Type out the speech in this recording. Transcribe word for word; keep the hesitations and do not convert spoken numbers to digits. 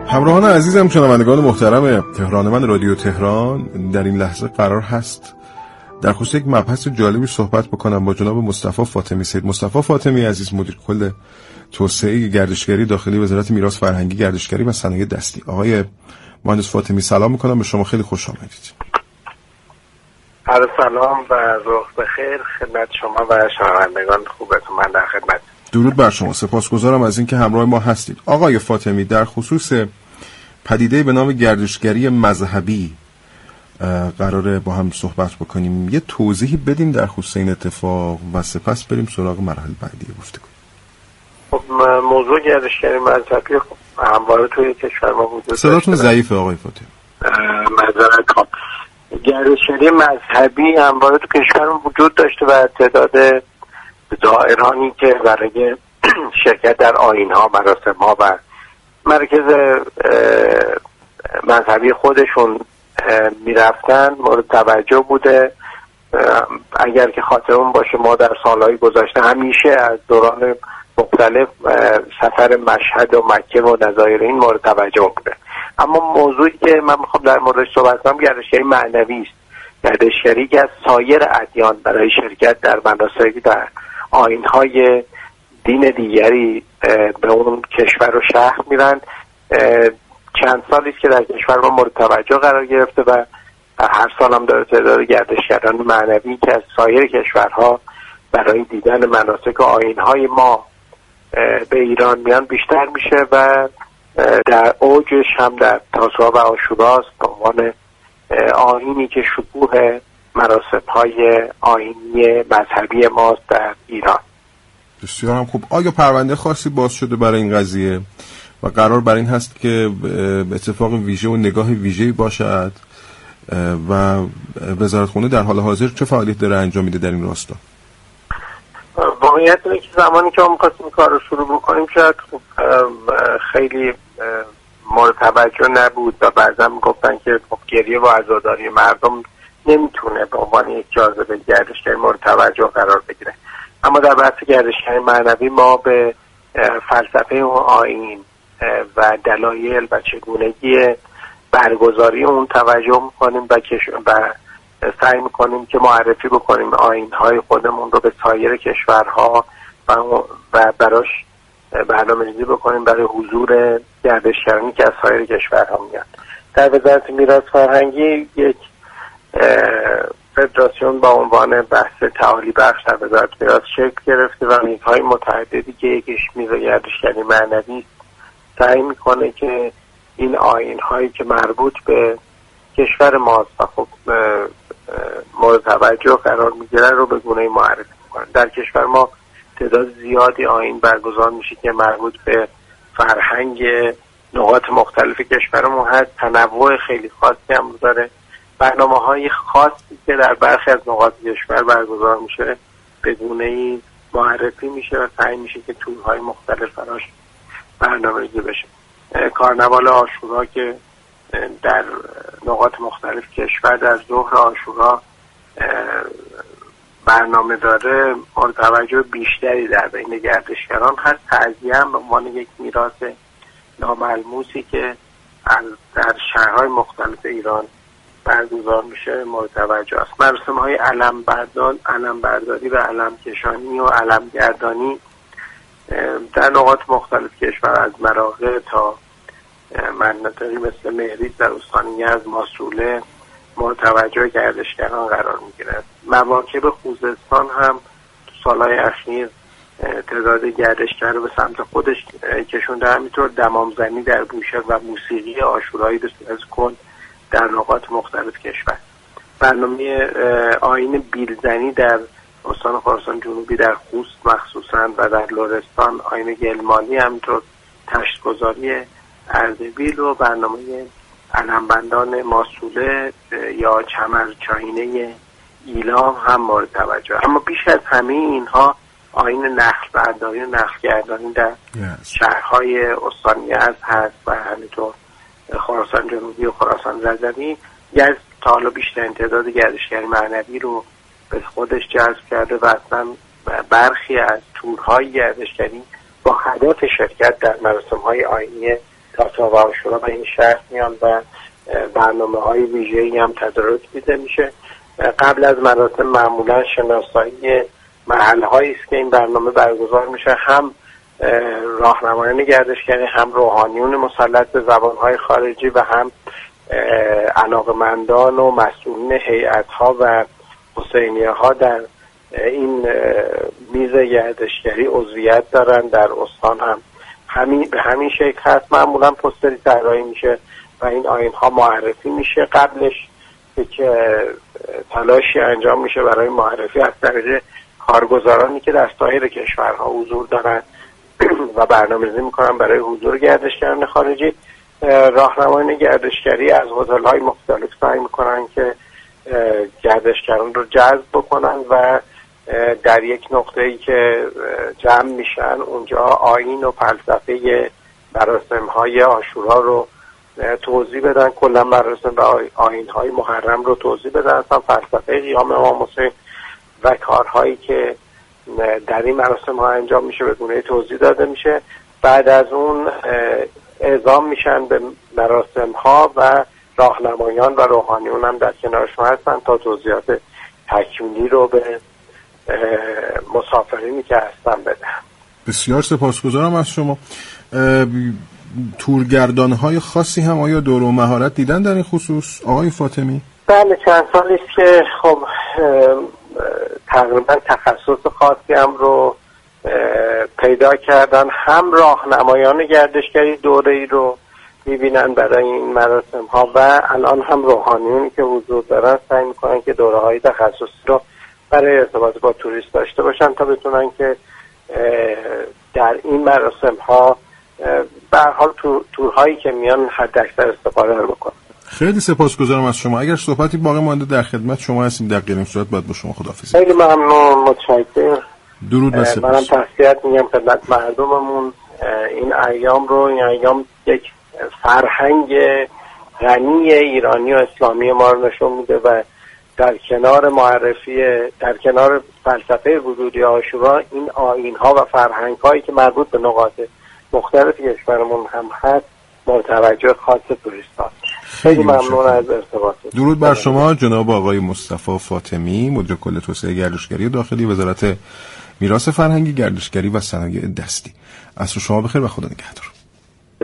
همراهان عزیزم، شنوندگان محترم تهران من رادیو تهران، در این لحظه قرار هست در خصوص یک مبحث جالبی صحبت بکنم با جناب مصطفی فاطمی. سید مصطفی فاطمی عزیز، مدیر کل توسعه گردشگری داخلی وزارت میراث فرهنگی، گردشگری و صنایع دستی. آقای مهندس فاطمی سلام میکنم به شما، خیلی خوش آمدید. عرض سلام و روز بخیر خدمت شما و شنوندگان خوبتون. من در خدمت. درود بر شما، سپاسگزارم از اینکه همراه ما هستید. آقای فاطمی، در خصوص پدیده به نام گردشگری مذهبی قراره با هم صحبت بکنیم. یه توضیحی بدیم در خصوص این اتفاق و سپس بریم سراغ مراحل بعدی گفتگو. خب موضوع گردشگری مذهبی همواره توی کشور ما وجود داشته. صداتون ضعیفه آقای فاطمی. معذرت خواهم. گردشگری مذهبی همواره تو کشور ما وجود داشته و تعداد زائرانی که برای شرکت در آیین‌ها، مراسم‌ها و مرکز مذهبی خودشون میرفتن مورد توجه بوده. اگر که خاطرمون باشه ما در سالهای گذشته همیشه از دوران مختلف سفر مشهد و مکه و نظایر این مورد توجه بوده. اما موضوعی که من میخوام در موردش صحبت کنم گردشگری معنوی است. گردشگری که از سایر ادیان برای شرکت در مناسکی در آیین‌های دین دیگری به اون کشور و شهر میرن. چند سالی است که در کشور ما مورد توجه قرار گرفته و هر سال هم داره تعداد گردشگران معنوی که از سایر کشورها برای دیدن مناسک و آیین‌های ما به ایران میان بیشتر میشه و در اوجش هم در تاسوعا و عاشوراست به عنوان آیینی که شکوه مراسم‌های آیینی مذهبی ماست در ایران. بسیار هم خوب. آیا پرونده خاصی باز شده برای این قضیه و قرار بر این هست که اتفاق ویژه و نگاه ویژه‌ای باشد و وزارتخونه در حال حاضر چه فعالیت داره انجام میده در این راستا؟ واقعیت اینه که زمانی که ما می‌خواستیم کار رو شروع بکنیم شاید خب خیلی مورد توجه نبود و بعضا میگفتن که خب گریه و عزاداری مردم نمیتونه به عنوان یک جاذبه گردشگری مورد توجه قرار بگیره. اما در بحث گردشگری معنوی ما به فلسفه اون آیین و دلایل و چگونگی برگزاری اون توجه میکنیم و و سعی میکنیم که معرفی بکنیم آیین‌های خودمون رو به سایر کشورها و و براش برنامه‌ریزی بکنیم برای حضور گردشگرانی که از سایر کشورها میاد. در وزارت میراث فرهنگی یک فدراسیون با عنوان بحث تعالی بخش در وزارت میراث شکل گرفته و میزهای متعددی که یکیش میز گردشگری معنوی سعی میکنه که این آیین‌هایی که مربوط به کشور ماست و خب مورد توجه قرار میگیره رو به گونه‌ای معرفی میکنه. در کشور ما تعداد زیادی آیین برگزار میشه که مربوط به فرهنگ نقاط مختلف کشورمون هست. تنوع خیلی خاصی هم داره. برنامه‌های خاصی که در برخی از نقاط کشور برگزار میشه به گونه‌ای معرفی میشه و سعی میشه که تورهای مختلف براش برنامه‌ریزی بشه. کارناوال عاشورا که در نقاط مختلف کشور در ظهر عاشورا برنامه داره مورد توجه بیشتری در بین گردشگران هست. تعزیه هم به عنوان یک میراث ناملموسی که در شهرهای مختلف ایران برگزار میشه مورد توجه است. مراسم‌های علم برداری، علم برداری و علم کشانی و علم گردانی در نقاط مختلف کشور از مراغه تا مناطقی مثل مهریز در استان یزد، ماسوله مورد توجه گردشگران قرار میگیره. مواکب خوزستان هم تو سالهای اخیر تعداد گردشگر رو به سمت خودش کشونده. همینطور دمامزنی در بوشهر و موسیقی عاشورایی به صورت کل در نقاط مختلف کشور. برنامه آیین بیلزنی در استان خراسان جنوبی در خوست مخصوصا و در لرستان آیین گلمانی، همینطور تشت‌گذاری اردبیل و برنامه علمبندان ماسوله یا چمرچاینه ایلام هم مورد توجه. اما بیش از همه اینها آیین نخل برداری و نخل گردانی در yes. شهرهای استان یزد هست و همینطور خراسان جنوبی و خراسان رضوی. یزد تا حالا بیشترین تعداد گردشگری معنوی رو به خودش جذب کرده و اصلا برخی از تورهای گردشگری با هدف شرکت در مراسم‌های آیینی تاتا و عاشورا به این شهر میان و برنامه های ویژه‌ای هم تدارک دیده میشه. قبل از مراسم معمولا شناسایی محل هایی است که این برنامه برگزار میشه، هم راهنمایان گردشگری، هم روحانیون مسلط به زبانهای خارجی و هم علاقمندان و مسئولین هیئت‌ها و حسینیه ها در این میز گردشگری عضویت دارن. در استان هم همین به همین شکل هست. معمولا پوستری طراحی میشه و این آیین‌ها معرفی میشه. قبلش که تلاشی انجام میشه برای معرفی از طریق کارگزارانی که در سایر کشورها حضور دارن و برنامه‌ریزی میکنن برای حضور گردشگران خارجی. راهنمایان گردشگری از هتل‌های مختلف سعی میکنن که گردشگران رو جذب بکنن و در یک نقطه‌ای که جمع میشن اونجا آیین و فلسفه مراسم‌های عاشورا رو توضیح بدن، کلا مراسم و آیین‌های محرم رو توضیح بدن، اصلا فلسفه قیام امام حسین و کارهایی که در این مراسم ها انجام میشه به گونه توضیح داده میشه. بعد از اون اعزام میشن به مراسم ها و راهنمایان و روحانیون هم در کنارشون هستن تا توضیحات تکمیلی رو به مسافرینی که هستن بدن. بسیار سپاسگزارم از شما. تورگردان های خاصی هم آیا دور و مهارت دیدن در این خصوص آقای فاطمی؟ بله، چند سالی است که خب تقریبا تخصص خاصی هم رو پیدا کردن. هم راهنمایان گردشگری دوره‌ای رو میبینن برای این مراسم ها و الان هم روحانیونی که حضور دارن سعی میکنن که دوره های تخصصی رو برای ارتباط با توریست داشته باشن تا بتونن که در این مراسم ها به هر حال تور، تورهایی که میان حد اکثر استفاده رو بکنن. خیلی سپاسگزارم از شما. اگر صحبتی باقی مانده در خدمت شما هستیم. در غیر این صورت باید با شما خداحافظی. خیلی ممنون، متشکرم. درود و سپاس. منم تسلیت میگم خدمت مردممون. این ایام رو این ایام یک فرهنگ غنی ایرانی و اسلامی ما رو نشون میده و در کنار معرفی در کنار فلسفه حضوری عاشورا این آیین‌ها و فرهنگ‌هایی که مربوط به نقاط مختلف کشورمون هم هست مورد توجه خاص توریست‌ها. خیلی ممنون از ارتباطتون. درود بر شما جناب آقای مصطفی فاطمی، مدیر کل توسعه گردشگری داخلی وزارت میراث فرهنگی، گردشگری و صنایع دستی. عصر شما بخیر و خدا نگهدار.